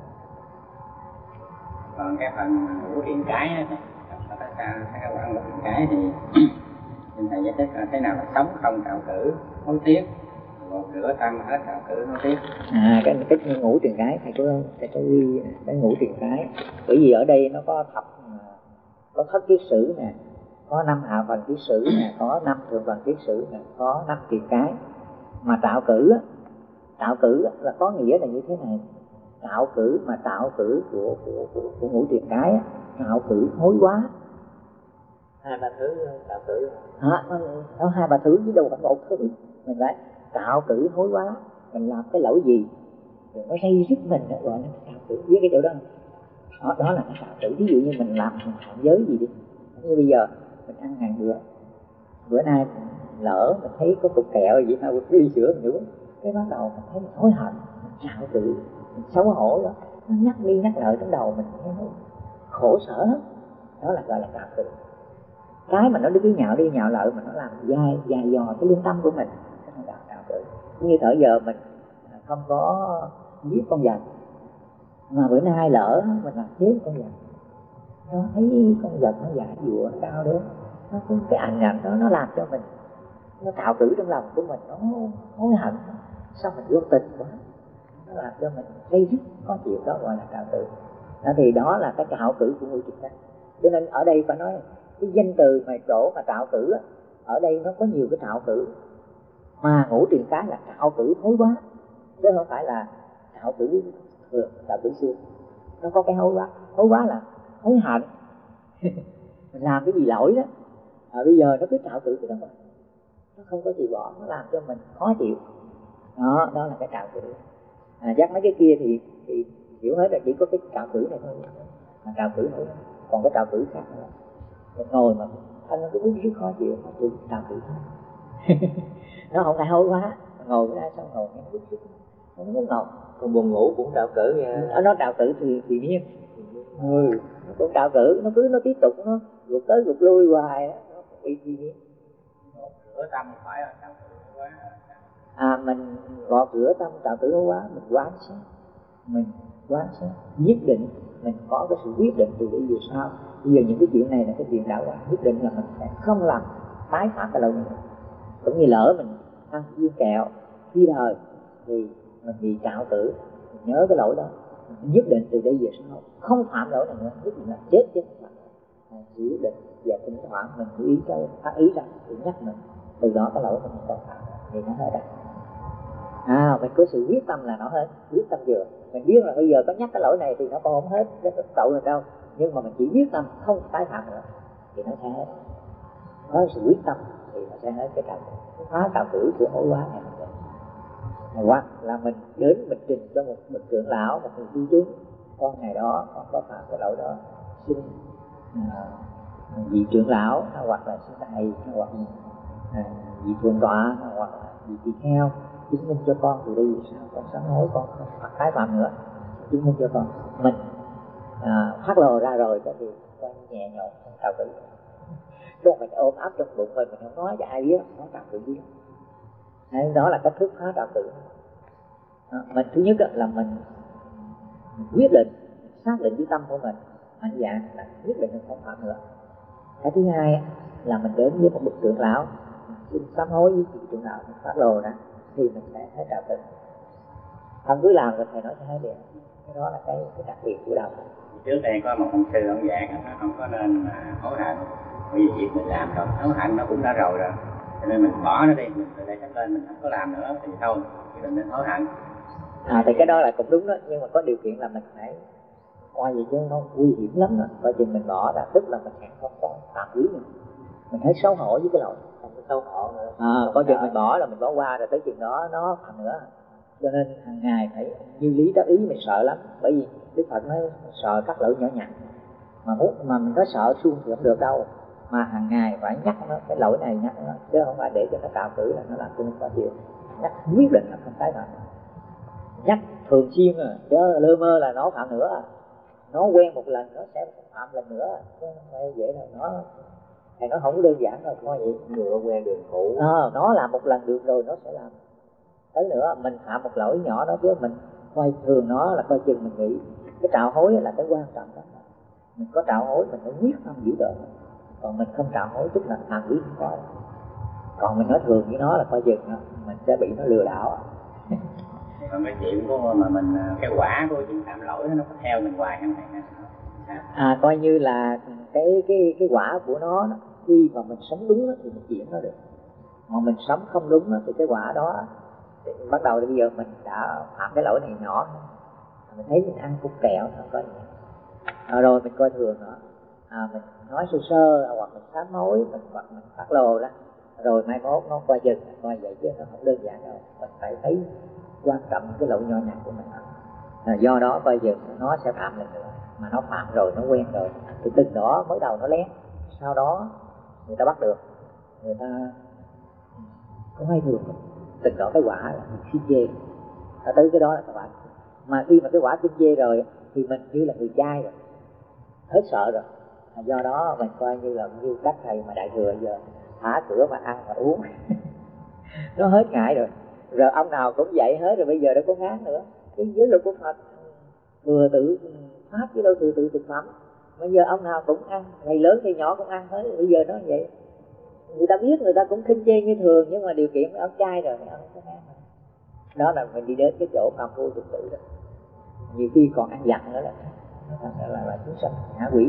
Còn cái phần ngũ thiện cái á, tại sao cái quan ngũ thiện cái thì mình thầy giải thích là thế nào là sống không tạo cử hối tiếc, một rửa tâm hết tạo cử hối tiếc. À cái cái ngũ thiện cái thầy có thầy có ghi cái ngũ thiện cái, bởi vì ở đây nó có thập, có thất kiết sử nè, có năm hạ phần kiết sử nè, có năm thượng phần kiết sử nè, có năm thiện cái. Mà tạo cử á, tạo cử là có nghĩa là như thế này, tạo cử mà tạo cử của của của, của ngũ thiện cái á, tạo cử hối quá. Hai ba thứ tạo cử. Hả? Có hai ba thứ chứ đâu phải một thứ. Mình phải tạo cử hối quá, mình làm cái lỗi gì rồi nó gây rứt mình đó, gọi là tạo cử. Biết cái chỗ đó không? đó, đó là cái tạo tử. Ví dụ như mình làm mình phạm giới gì đi, như bây giờ mình ăn hàng bữa, bữa nay mình lỡ mình thấy có cục kẹo gì hay một ly sữa mình uống, cái bắt đầu mình thấy mình hối hận, mình tạo tử, mình xấu hổ đó, nó nhắc đi nhắc lại trong đầu mình, nó khổ sở lắm. Đó là gọi là tạo tử. Cái mà nó cứ nhạo đi nhạo lại mà nó làm dai dai dò cái lương tâm của mình, cái nó tạo tử. Như thời giờ mình không có giết con vật, mà bữa nay lỡ mình làm chết con vật, nó thấy con vật nó dại dụa, nó đau đớn, nó cái ảnh ảnh đó nó làm cho mình, nó tạo tử trong lòng của mình, nó hối hận, sao mình vô tình quá, nó làm cho mình gây rất khó chịu, đó gọi là tạo tử. Đó thì đó là cái tạo tử của ngũ triền căn. Cho nên ở đây phải nói cái danh từ mà chỗ mà tạo tử á, ở đây nó có nhiều cái tạo tử, mà ngũ triền cái là tạo tử thối quá, chứ không phải là tạo tử thường, tạo tử xưa. Nó có cái hối quá, hối quá là hối hận mình làm cái gì lỗi đó, à, bây giờ nó cứ tạo tử cái đó mà nó không có chịu bỏ, nó làm cho mình khó chịu. Đó, đó là cái tạo tử. À, chắc mấy cái kia thì, thì hiểu hết là chỉ có cái tạo tử này thôi, mà tạo tử nữa, còn cái tạo tử khác nữa. Mình ngồi mà thân nó cứ bước rất khó chịu, nó chịu tạo tử nó không phải hối quá, ngồi ra xong ngồi nó bước rất không muốn ngồi. Còn buồn ngủ cũng tạo tử nha. Nó tạo tử thì thì nhiên, ừ, nó cũng tạo tử, nó cứ nó tiếp tục nó gục tới gục lui hoài đó, nó bị gì nhiên. Rửa tâm phải là tạo tử quá. À, mình gọt rửa tâm tạo tử quá, mình quán sát, mình quán sát, quyết định, mình có cái sự quyết định từ đây về sau. Bây giờ những cái chuyện này là cái chuyện đạo quả, quyết định là mình sẽ không làm tái phát cái lỗi này. Cũng như lỡ mình ăn viên kẹo khi đời thì mình bị tạo tử, mình nhớ cái lỗi đó, mình quyết định từ đây về sau không phạm lỗi này nữa, nhất định là chết chứ không phải. Chỉ quyết định và thỉnh thoảng mình chú ý cho phát ý ra thì nhắc mình, từ đó cái lỗi mình không phạm thì nó hết rồi. À, mình có sự quyết tâm là nó hết, quyết tâm vừa. Mình biết là bây giờ có nhắc cái lỗi này thì nó còn không hết cái tội này đâu, nhưng mà mình chỉ quyết tâm không tái phạm nữa thì nó sẽ hết. Có sự quyết tâm thì nó sẽ hết cái tạo tử, phá tạo tử của hối quá này. Hoặc là mình đến mình trình cho một bậc trưởng lão, một người tu chứng, con ngày đó con có phạm cái lỗi đó, xin à, vị trưởng lão, hoặc là sư thầy, hoặc à, vị thượng tọa, hoặc là vị tỳ kheo chứng minh cho con từ đây vì sao con sám hối, con không tái phạm nữa, chứng minh cho con mình à, phát lồ ra rồi đó thì con nhẹ nhõm không tạo tử. Còn mình ôm ấp trong bụng mình, mình không nói cho ai biết nó tạo tử gì đó. Đó là cách thức phá tạo tử. À, mình thứ nhất là mình, mình quyết định, xác định với tâm của mình mạnh dạn là quyết định không phạm nữa. Cái thứ hai là mình đến với một bậc trưởng lão, xin sám hối với vị trưởng lão, mình phát lồ ra thì mình sẽ hết tạo tử. Không cứ làm rồi thầy nói sẽ hết điện. Cái đó là cái, cái đặc biệt của đạo. Trước đây có một ông sư ông giảng nó không có nên mà hối hận, bởi vì việc mình làm rồi hối hận nó cũng đã rồi rồi, cho nên mình bỏ nó đi, mình từ đây sắp lên mình không có làm nữa thì thôi, thì mình nên hối hận. À thì cái đó là cũng đúng đó, nhưng mà có điều kiện là mình phải coi vậy chứ nó nguy hiểm lắm đó. Coi chừng mình bỏ ra tức là mình không có tạm quý nữa, mình thấy xấu hổ với cái lỗi, không có xấu hổ nữa. À, coi chừng mình bỏ là mình bỏ qua rồi tới chừng đó nó phạm nữa. Cho nên hàng ngày phải như lý tác ý, mình sợ lắm, bởi vì Đức Phật nói sợ các lỗi nhỏ nhặt, mà muốn mà mình có sợ suông thì không được đâu, mà hàng ngày phải nhắc nó cái lỗi này, nhắc nó, chứ không phải để cho nó tạo tử là nó làm cho mình khó chịu. Nhắc quyết định là không tái phạm, nhắc thường xuyên à, chứ lơ mơ là nó phạm nữa, nó quen một lần nó sẽ phạm lần nữa, chứ không phải dễ đâu. Nó thầy nó không đơn giản đâu, coi vậy ngựa quen đường cũ. à, nó làm một lần được rồi nó sẽ làm tới nữa. Mình phạm một lỗi nhỏ đó chứ mình coi thường nó là coi chừng mình nghĩ cái trạo hối là cái quan trọng đó. Mình có trạo hối mình phải quyết tâm giữ được, còn mình không trạo hối tức là tạm quyết không có. Còn mình nói thường với nó là coi chừng nó, mình sẽ bị nó lừa đảo. Còn cái chuyện của mà mình cái quả của chứng phạm lỗi nó có theo mình hoài không thầy? À, coi như là cái cái cái quả của nó khi mà mình sống đúng đó, thì mình chuyển nó được, mà mình sống không đúng đó, thì cái quả đó thì bắt đầu bây giờ mình đã phạm cái lỗi này nhỏ, mình thấy mình ăn cục kẹo không có gì à, rồi mình coi thường nó à, mình nói sơ sơ hoặc mình sám hối mình hoặc mình phát lồ ra, rồi mai mốt nó coi chừng coi vậy chứ nó không đơn giản đâu. Mình phải thấy quan trọng cái lỗi nhỏ nhặt của mình. À, do đó bây giờ nó sẽ phạm lần nữa, mà nó phạm rồi, nó quen rồi thì từng đó mới đầu nó lén, sau đó người ta bắt được, người ta có hay thường từng đó cái quả là kim chê, ta tới cái đó là cái quả. Mà khi mà cái quả kim chê rồi thì mình như là người trai rồi, hết sợ rồi. À, do đó mình coi như là như các thầy mà đại thừa giờ thả cửa mà ăn mà uống nó hết ngại rồi, rồi ông nào cũng vậy hết rồi, bây giờ đâu có ngán nữa. Cái giới luật của Phật vừa tự pháp chứ đâu tự tự thực phẩm. Bây giờ ông nào cũng ăn, ngày lớn thì nhỏ cũng ăn hết, bây giờ nó vậy. Người ta biết, người ta cũng khinh chê như thường, nhưng mà điều kiện ông trai rồi ông không có ngán. Đó là mình đi đến cái chỗ phàm phu tục tử đó, nhiều khi còn ăn dặn nữa là là là, là chúng sanh ngã quỷ.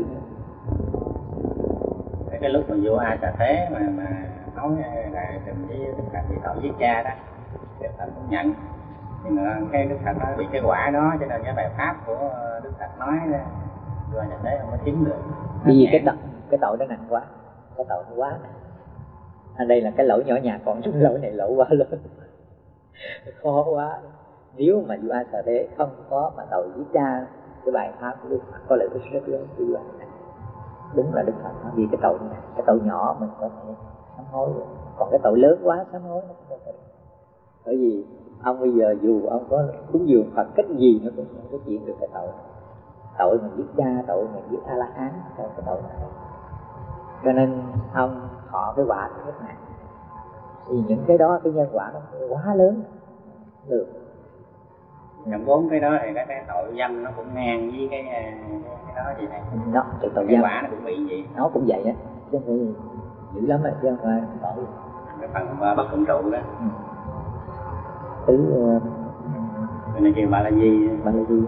Cái lúc mà vua A Xà Thế mà mà nói là đừng với Đức Phật bị tội giết cha đó, Đức Phật cũng nhận, nhưng mà cái Đức Phật nó bị cái quả đó, cho nên cái bài pháp của Đức Phật nói vua A Xà Thế không có chứng được. Vì cái tội cái tội nó nặng quá, cái tội nó quá nặng. Ở đây là cái lỗi nhỏ nhặt, còn cái lỗi này lỗi quá lớn, khó quá. Nếu mà vua A Xà Thế không có mà tội giết cha, cái bài pháp của Đức Phật có lẽ rất lớn của vua. Đúng là Đức Phật nói vì cái tội này, cái tội nhỏ mình có thể sám hối được, còn cái tội lớn quá sám hối nó không có thể. Bởi vì ông bây giờ dù ông có cúng dường Phật cách gì nó cũng không có chuyện được cái tội. Tội mình giết cha, tội mình giết A La Hán, cái tội này. Cho nên ông thọ cái quả rất nặng. Vì những cái đó, cái nhân quả nó quá lớn được. Trong bốn cái đó thì cái, cái tội dâm nó cũng ngang với cái cái đó gì này. Nó cái tội cái dâm quả nó cũng bị vậy. Nó cũng vậy á, chứ không phải dữ lắm á, chứ không phải tội. Cái phần bất cộng trụ đó. Ừ. Tứ uh, cái này kêu bà là gì? Bà là gì?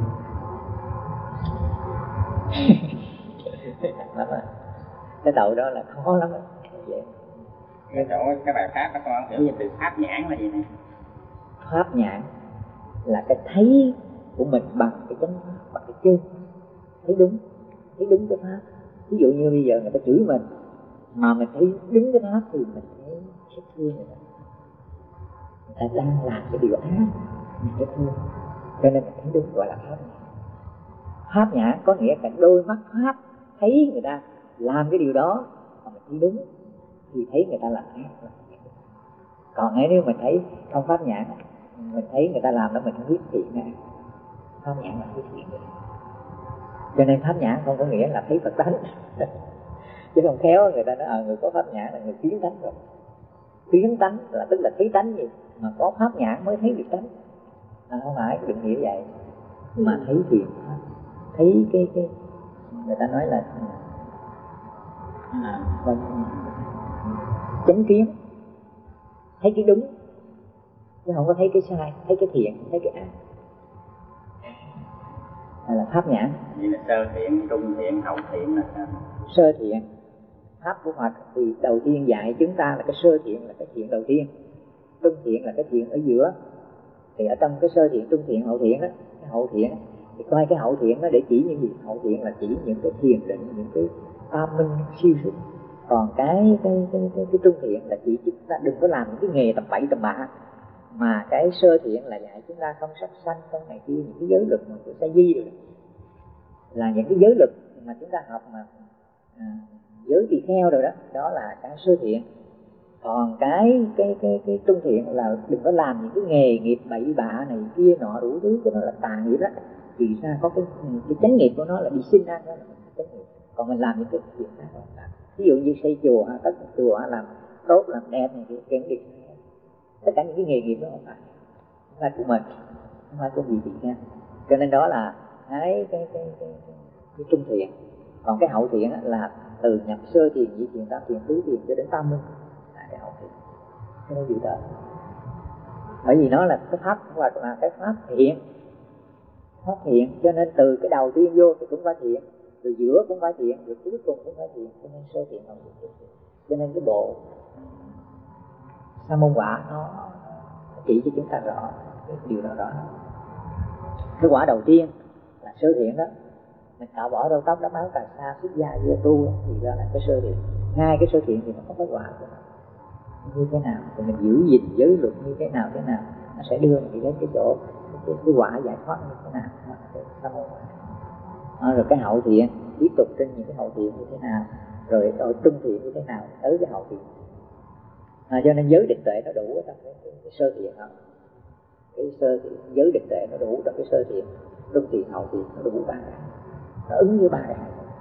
Nặng lắm á. Cái tội đó là khó lắm á. Vậy. Cái chỗ cái bài pháp nó con hiểu như từ pháp nhãn là gì này? Pháp nhãn là cái thấy của mình bằng cái chánh pháp, bằng cái chân, thấy đúng, thấy đúng cái pháp. Ví dụ như bây giờ người ta chửi mình mà mình thấy đúng cái pháp thì mình thấy rất thương người ta. Người ta đang làm cái điều ác, mình rất thương, cho nên mình thấy đúng, gọi là pháp nhãn. Pháp nhãn có nghĩa là đôi mắt pháp thấy người ta làm cái điều đó mà mình thấy đúng thì thấy người ta làm ác. Còn nếu mình thấy không pháp nhãn, mình thấy người ta làm đó mình không biết thiện nè, pháp nhãn là biết thiện được. Cho nên pháp nhãn không có nghĩa là thấy Phật tánh chứ không khéo người ta nói à, người có pháp nhãn là người kiến tánh rồi. Kiến tánh là tức là thấy tánh gì, mà có pháp nhãn mới thấy được tánh. À, không phải, đừng hiểu vậy, mà thấy thiện, thấy cái cái người ta nói là à, chánh kiến, thấy cái đúng chứ không có thấy cái sai, thấy cái thiện, thấy cái ác. Đây là pháp nhãn. Vậy là sơ thiện, trung thiện, hậu thiện là sao? Sơ thiện, pháp của Phật thì đầu tiên dạy chúng ta là cái sơ thiện là cái thiện đầu tiên, trung thiện là cái thiện ở giữa. Thì ở trong cái sơ thiện, trung thiện, hậu thiện đó, cái hậu thiện đó, thì coi cái hậu thiện nó để chỉ những gì? Hậu thiện là chỉ những cái thiền định, những cái tam minh siêu xuất. Còn cái cái cái cái, cái trung thiện là chỉ chúng ta đừng có làm những cái nghề tầm bậy tầm bạ. Mà cái sơ thiện là dạy chúng ta không sát sanh, không này kia, những cái giới luật mà của sa di rồi, là những cái giới luật mà chúng ta học mà à, giới tỳ kheo rồi đó, đó là cái sơ thiện. Còn cái cái cái cái trung thiện là đừng có làm những cái nghề nghiệp bậy bạ này kia nọ đủ thứ, cái đó là tà nghiệp đó. Thì ra có cái cái chánh nghiệp của nó là đi xin ăn đó là chánh nghiệp. Còn mình làm những cái chuyện khác là ví dụ như xây chùa, tất chùa làm tốt, làm đẹp này kia, cái đi tất cả những cái nghề nghiệp đó không phải không phải của mình, không phải của gì thì nha. Cho nên đó là cái cái cái cái, cái, cái trung thiện. Còn cái hậu thiện là từ nhập sơ thiện, nhị thiện, tam thiện, tứ thiện cho đến tam minh là cái hậu thiện. Cái đó gì đó, bởi vì nó là cái pháp hoặc là cái pháp thiện, pháp thiện. Cho nên từ cái đầu tiên vô thì cũng phải thiện, từ giữa cũng phải thiện, từ cuối cùng cũng phải thiện. Cho nên sơ thiện, hậu thiện. Cho nên cái bộ Sa môn quả nó chỉ cho chúng ta rõ cái điều đó rõ. Cái quả đầu tiên là sơ thiện đó, mình cạo bỏ râu tóc, đắp áo cà sa, xuất gia vô tu thì đó là cái sơ thiện. Hai cái sơ thiện thì nó có cái quả của nó. như thế nào, rồi mình giữ gìn giới luật như thế nào thế nào, nó sẽ đưa mình đi đến cái chỗ cái, cái quả giải thoát như thế nào. À, rồi cái hậu thiện tiếp tục trên những cái hậu thiện như thế nào, rồi ở trung thiện như thế nào tới cái hậu thiện. À, cho nên giới định tuệ nó đủ ở trong cái, cái, cái sơ thiện không? Cái sơ thiện, giới định tuệ nó đủ trong cái sơ thiện, trung thiện, hậu thiện, nó đủ ba cái, nó ứng với ba cái.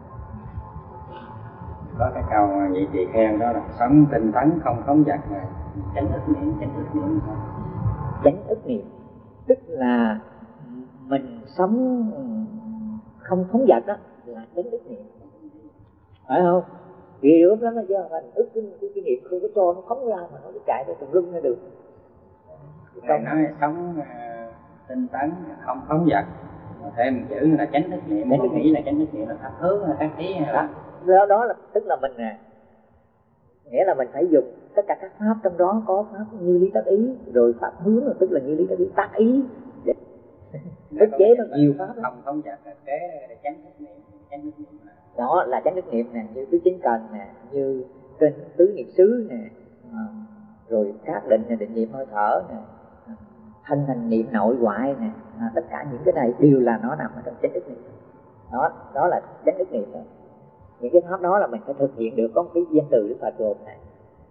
Có cái câu vị tỳ khen đó là sống tinh tấn không phóng dật, mà chánh ức niệm, chánh ức niệm thôi. Chánh ức niệm tức là mình sống không phóng dật, đó là chánh ức niệm, phải không? Ghê gớm lắm đó chứ, mình ức cái, cái, cái niệm không có cho nó phóng ra mà nó chạy ra tùm lum nó được. Thầy nói sống uh, tinh tấn không phóng dật, thêm chữ là chánh ức niệm, tôi nghĩ là chánh ức niệm là thắp hướng các ý là đó, đó là tức là mình nè, nghĩa là mình phải dùng tất cả các pháp, trong đó có pháp như lý tác ý, rồi pháp hướng là tức là như lý tác ý, tác ý để ức chế nó nhiều pháp đó. Không phóng dật là kế chánh ức niệm, chánh ức niệm là đó là chánh ức niệm nè, như tứ chính cần nè, như trên tứ niệm xứ nè, à, rồi các định nè, định niệm hơi thở nè, thân hành niệm nội ngoại nè, à, tất cả những cái này đều là nó nằm ở trong chánh ức niệm. Đó, đó là chánh ức niệm đó. Những cái pháp đó là mình phải thực hiện được. Có một cái danh từ Đức Phật gồm này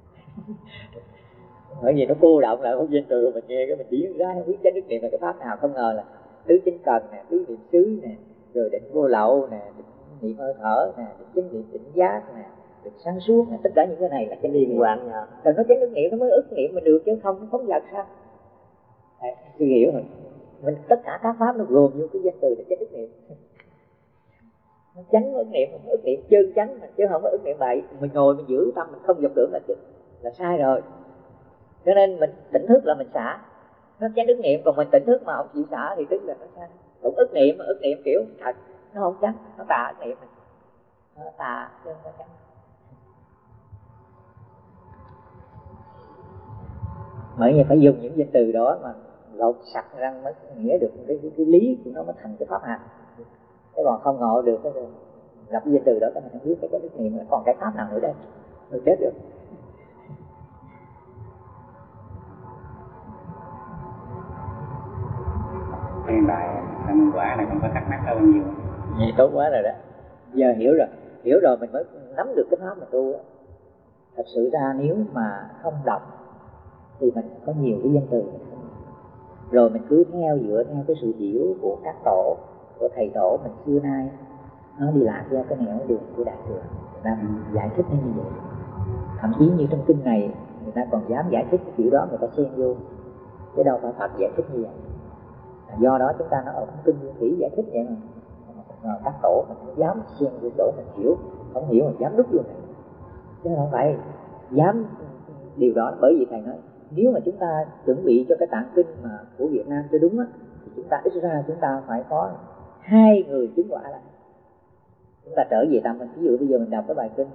bởi vì nó cô động lại một danh từ, mình nghe cái mình chỉ ra không biết chánh ức niệm là cái pháp nào. Không ngờ là tứ chính cần nè, tứ niệm xứ nè, rồi định vô lậu nè, định niệm hơi thở nè, định chánh niệm tỉnh giác nè, định sáng suốt nè, tất cả những cái này là chánh liên quan nhau. Rồi nó chánh ức niệm nó mới ức niệm mình được, chứ không không giật sao? Suy hiểu rồi. Mình tất cả các pháp nó gồm vô cái danh từ là chánh ức niệm. Nó chánh ức niệm, ức niệm chân chánh mà, chứ không có ức niệm bậy. Mình ngồi mình giữ tâm mình không vọng tưởng là là sai rồi. Cho nên mình tỉnh thức là mình xả, nó chánh ức niệm. Còn mình tỉnh thức mà không chịu xả thì tức là nó sai. Cũng ức niệm mà ức niệm kiểu thật, nó không chánh, nó tà ức niệm, nó tà chứ không có chánh. Bởi vì phải dùng những danh từ đó mà lột sạch răng mới nghĩa được cái, cái, cái lý của nó mới thành cái pháp hành. Thế còn không ngộ được cái gặp cái danh từ đó, mình không biết cái cái ức niệm là còn cái pháp nào nữa đây, rồi chết được. Hiện tại thành quả này không có thắc mắc hơn nhiều. Vậy tốt quá rồi đó. Giờ hiểu rồi, hiểu rồi mình mới nắm được cái pháp mà tu đó. Thật sự ra nếu mà không đọc thì mình có nhiều cái danh từ, rồi mình cứ theo dựa theo cái sự hiểu của các tổ, của thầy tổ mình xưa nay nó đi lạc theo cái nẻo đường của đại thừa, người ta giải thích như vậy. Thậm chí như trong kinh này người ta còn dám giải thích cái kiểu đó, người ta xen vô, chứ đâu phải Phật giải thích như vậy. Do đó chúng ta nói ở kinh Nguyên Thủy giải thích vậy mà các tổ mình không dám xen vô chỗ mình hiểu, không hiểu mình dám đúc vô này, chứ không phải dám điều đó. Bởi vì thầy nói nếu mà chúng ta chuẩn bị cho cái tạng kinh mà của Việt Nam cho đúng á, thì chúng ta ít ra chúng ta phải có hai người chứng quả lại. Chúng ta trở về tâm mình, ví dụ bây giờ mình đọc cái bài kinh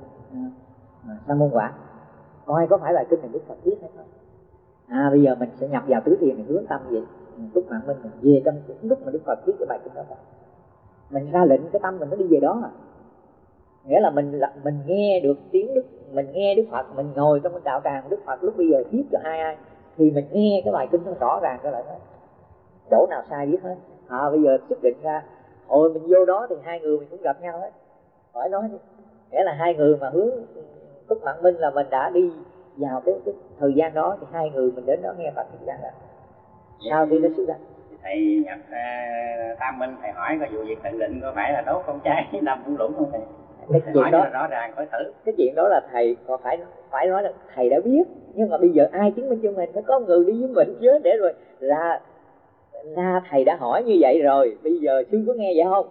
Sa môn quả, coi có phải bài kinh này Đức Phật viết hay không. À bây giờ mình sẽ nhập vào tứ thiền, mình hướng tâm vậy, túc mạng mình, mình về trong lúc mà Đức Phật viết cái bài kinh đó, mình ra lệnh cái tâm mình nó đi về đó à. Nghĩa là mình mình nghe được tiếng Đức, mình nghe Đức Phật, mình ngồi trong cái đạo tràng Đức Phật lúc bây giờ viết cho ai ai thì mình nghe cái bài kinh nó rõ ràng cái lại đó, chỗ nào sai biết hết. À bây giờ xác định ra, ôi mình vô đó thì hai người mình cũng gặp nhau hết, hỏi nói đi. Nghĩa là hai người mà hướng Túc Mạng Minh là mình đã đi vào cái, cái thời gian đó, thì hai người mình đến đó nghe Phật thuyết giảng là sau khi nó xuất ra. Thầy nhập uh, Tam Minh, thầy hỏi coi vụ việc tận định có phải là tốt không trái năm cũng lũng không thầy? Cái thầy chuyện hỏi đó rõ ràng khỏi thử. Cái chuyện đó là thầy còn phải phải nói là thầy đã biết, nhưng mà bây giờ ai chứng minh cho mình? Phải có người đi với mình chứ, để rồi ra ra thầy đã hỏi như vậy rồi, bây giờ sư có nghe vậy không?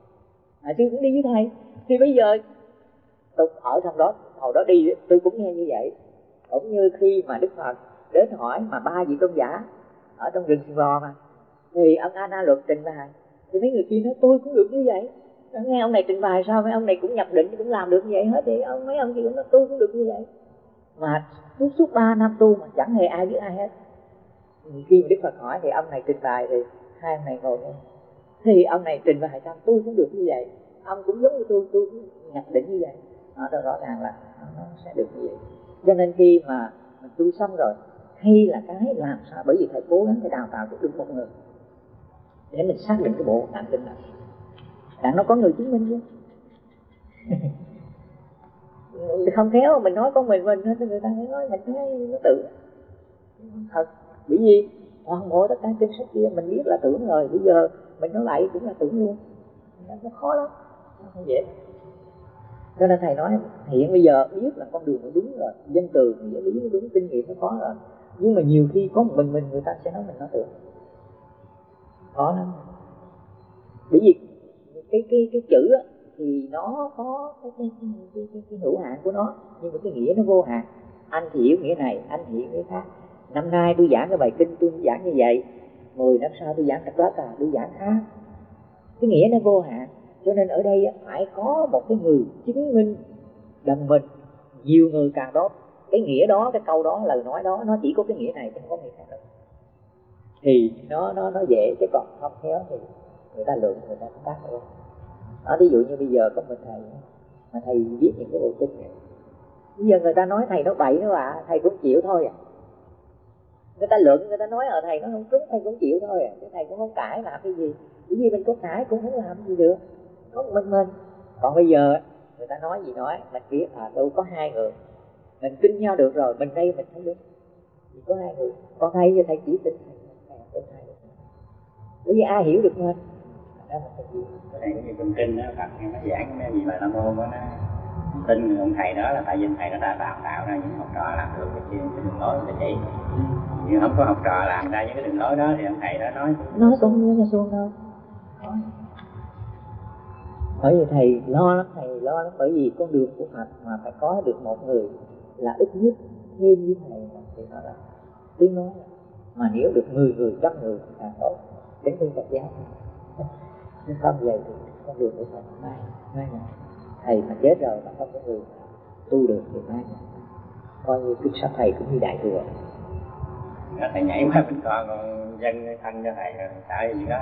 À, sư cũng đi với thầy, thì bây giờ tôi ở trong đó, hồi đó đi tôi cũng nghe như vậy. Cũng như khi mà Đức Phật đến hỏi mà ba vị tôn giả ở trong rừng Sìn Bò mà, thì ông A Na Luật trình bày, thì mấy người kia nói tôi cũng được như vậy. Nghe ông này trình bày sao mấy ông này cũng nhập định cũng làm được như vậy hết, thì ông mấy ông kia cũng nói tôi cũng được như vậy. Mà suốt suốt ba năm tu mà chẳng hề ai biết ai hết. Khi mà Đức Phật hỏi thì ông này trình bày, thì hai ông này ngồi nghe, thì ông này trình bày xong tôi cũng được như vậy, ông cũng giống như tôi, tôi cũng nhập định như vậy. Đó, đó rõ ràng là nó sẽ được như vậy. Cho nên khi mà mình tu xong rồi, hay là cái làm sao, bởi vì thầy cố gắng để đào tạo được một người để mình xác định cái bộ tạng kinh này. Đặng nó có người chứng minh chứ. Không khéo mình nói con mình mình thì người ta mới nói mình nói nó tự thật. Bởi vì toàn bộ tất cả kinh sách kia mình biết là tưởng rồi, bây giờ mình nói lại cũng là tưởng luôn. Nó khó lắm, nó không dễ. Cho nên thầy nói hiện bây giờ biết là con đường nó đúng rồi, dân từ nghĩa lý nó đúng, kinh nghiệm nó có rồi, nhưng mà nhiều khi có một mình mình người ta sẽ nói mình nói tưởng, khó lắm. Bởi vì cái cái cái chữ á, thì nó có cái cái, cái, cái, cái, cái hữu hạn của nó, nhưng mà cái nghĩa nó vô hạn. Anh thì hiểu nghĩa này, anh thì hiểu nghĩa khác. Năm nay tôi giảng cái bài kinh tôi giảng như vậy, mười năm sau tôi giảng trật lất à, tôi giảng khác. Cái nghĩa nó vô hạn. Cho nên ở đây phải có một cái người chứng minh đồng mình, nhiều người càng đó. Cái nghĩa đó, cái câu đó, lời nói đó, nó chỉ có cái nghĩa này chứ không có nghĩa khác đâu. Thì nó nó nó dễ, chứ còn không khéo thì người ta lượng, người ta không tác được. Đó, ví dụ như bây giờ có mình thầy mà thầy viết những cái bộ kinh này, bây giờ người ta nói thầy nó bậy đó à, thầy cũng chịu thôi à. Người ta luận, người ta nói ở thầy nó không trúng, thầy cũng chịu thôi à, chứ thầy cũng không cãi làm cái gì. Bởi vì mình có cãi cũng không làm gì được, có mình mình. Còn bây giờ người ta nói gì nói, mình biết à đâu có hai người mình tin nhau được rồi, mình đây mình thấy đúng, chỉ có hai người. Còn thầy giờ thầy chỉ tin thầy, thầy thầy. Bởi vì ai hiểu được mình đó là cái gì. Cái này cũng như trong kinh đó, Phật nó giảng cái gì mà Nam Mô đó, nó tin ông thầy đó là tại vì thầy nó đã tạo tạo ra những học trò làm được cái chuyện cái đường lối của chỉ. Nhưng không có học trò làm ra những cái đường lối đó thì ông thầy đó nói nói cũng như là xuông đâu. Bởi vì thầy lo lắm, thầy lo lắm, bởi vì con đường của Phật mà phải có được một người là ít nhất thêm với thầy thì nó là tiếng nói. Mà nếu được mười người, trăm người thì càng tốt, đến thương Phật giáo. Nhưng không vậy thì con đường của Phật mai mai này thầy mà chết rồi mà không có người tu được thì mai này coi như kinh sách thầy cũng như đại thừa. Thầy nhảy qua bên con con dân thân cho thầy rồi sợ gì đó.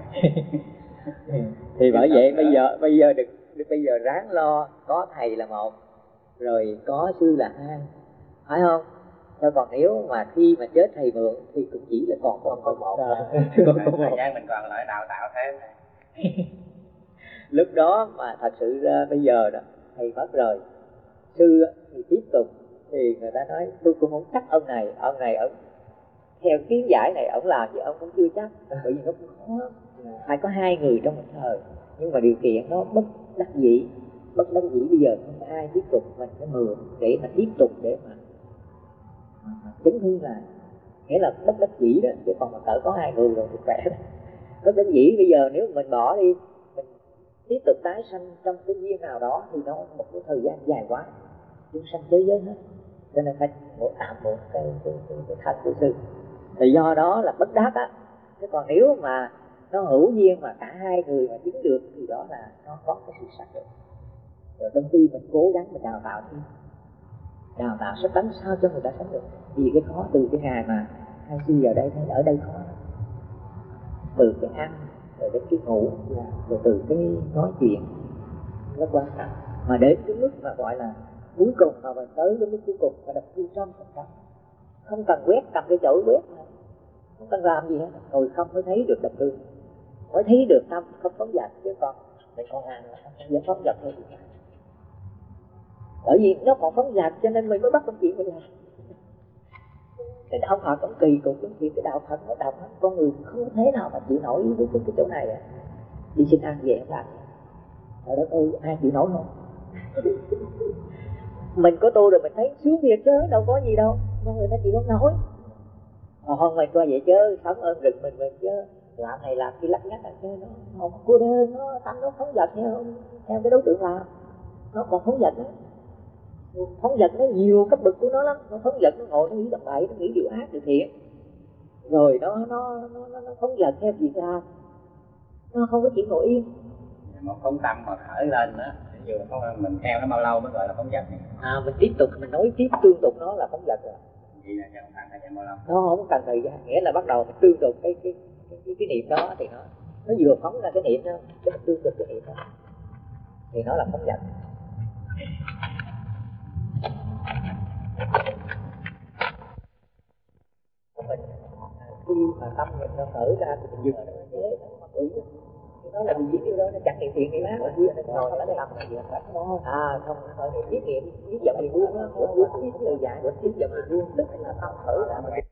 Thì bởi vậy bây giờ bây giờ được, được bây giờ ráng lo có thầy là một, rồi có sư là hai, phải không? Cho còn nếu mà khi mà chết thầy mượn thì cũng chỉ là còn con còn một. Thời gian mình còn lại đào tạo thêm này. Lúc đó mà thật sự ra bây giờ đó thầy mất rồi, sư thì tiếp tục thì người ta nói tôi cũng không chắc ông này, ông này ông theo kiến giải này ông làm gì ông cũng chưa chắc, bởi vì nó cũng khó. Phải có hai người trong một thời, nhưng mà điều kiện nó bất đắc dĩ, bất đắc dĩ bây giờ không ai tiếp tục, mình phải mượn để mà tiếp tục để mà, mà, mà chấn hương lại, nghĩa là bất đắc dĩ đó, chứ còn mà cỡ có hai người rồi thì khỏe đó. Bất đắc dĩ bây giờ nếu mình bỏ đi, mình tiếp tục tái sanh trong cái duyên nào đó thì nó một cái thời gian dài quá, chúng sanh thế giới hết, cho nên phải một tạm một cái cái cái, cái thân của sư. Thì do đó là bất đắc á. Thế còn nếu mà nó hữu duyên mà cả hai người mà chứng được thì đó là nó có cái sự xác định. Rồi trong khi mình cố gắng mình đào tạo thêm, đào tạo sắp đánh sao cho người ta sống được. Vì cái khó từ cái ngày mà hai sư vào đây thấy ở đây khó, từ cái ăn rồi đến cái ngủ, rồi từ cái nói chuyện rất quan trọng. Mà đến cái mức mà gọi là cuối cùng mà mình tới cái mức cuối cùng phải đập thu trăm phần trăm, không cần quét, cầm cái chổi quét mà không cần làm gì hết, ngồi không mới thấy được đập cư, mới thấy được tâm không phóng dật. Chứ còn mình còn làm là không dám phóng dật thôi. Bởi vì nó còn phóng dật cho nên mình mới bắt công chuyện mình làm. Cái đạo Phật cũng kỳ cục giống như cái đạo Phật nó độc lắm, con người không thế nào mà chịu nổi với cái, cái chỗ này à. Đi xin ăn về không làm, ở đó ơi ai chịu nổi không? Mình có tu rồi mình thấy sướng thiệt chứ đâu có gì đâu, mà người ta chịu không nổi. Mà không mày coi vậy chứ sống ơn rừng mình mình chứ làm này làm kia lắc nhắc là chứ nó không cô đơn, nó tâm nó phóng dật theo theo cái đối tượng làm, nó còn phóng dật nữa. Phóng dật nó nhiều cấp bậc của nó lắm, nó phóng dật nó ngồi nó nghĩ đập bậy, nó nghĩ điều ác điều thiện, rồi nó nó nó nó, nó phóng dật theo việc làm, nó không có chịu ngồi yên. Một phóng tâm mà khởi lên đó, ví dụ mình theo nó bao lâu mới gọi là phóng dật này? À mình tiếp tục mình nói tiếp tương tục nó là phóng dật rồi. Vậy là chẳng cần thời gian bao lâu? Nó không cần thời gian, nghĩa là bắt đầu mình tương tục cái cái cái, cái, cái niệm đó thì nó nó vừa phóng ra cái niệm đó, cái tương tục cái niệm đó thì nó là phóng dật. khi mà tâm mình nó khởi ra thì mình dừng nó chế nó khởi nó là vì điều đó nó chặt hiện thiện cái má ở dưới nó ngồi nó tâm nó vừa phát à không khởi niệm tiết niệm tiết dòng thì buông nó buông tiết từ giải của tiết dòng thì buông tức là tâm khởi ra mà